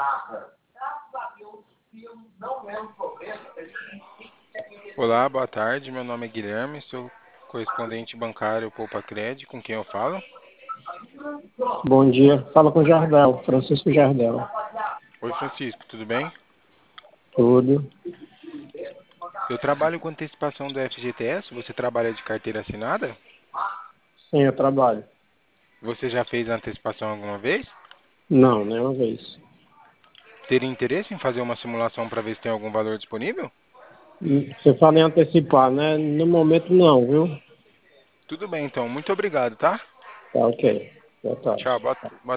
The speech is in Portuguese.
Olá, boa tarde. Meu nome é Guilherme, sou correspondente bancário Poupa Cred, com quem eu falo? Bom dia. Fala com o Jardel, Francisco Jardel. Oi, Francisco, tudo bem? Tudo. Eu trabalho com antecipação do FGTS, você trabalha de carteira assinada? Sim, eu trabalho. Você já fez a antecipação alguma vez? Não, nenhuma vez. Teria interesse em fazer uma simulação para ver se tem algum valor disponível? Você fala em antecipar, né? No momento não, viu? Tudo bem, então. Muito obrigado, tá? Tá ok. Boa tarde. Tchau, boa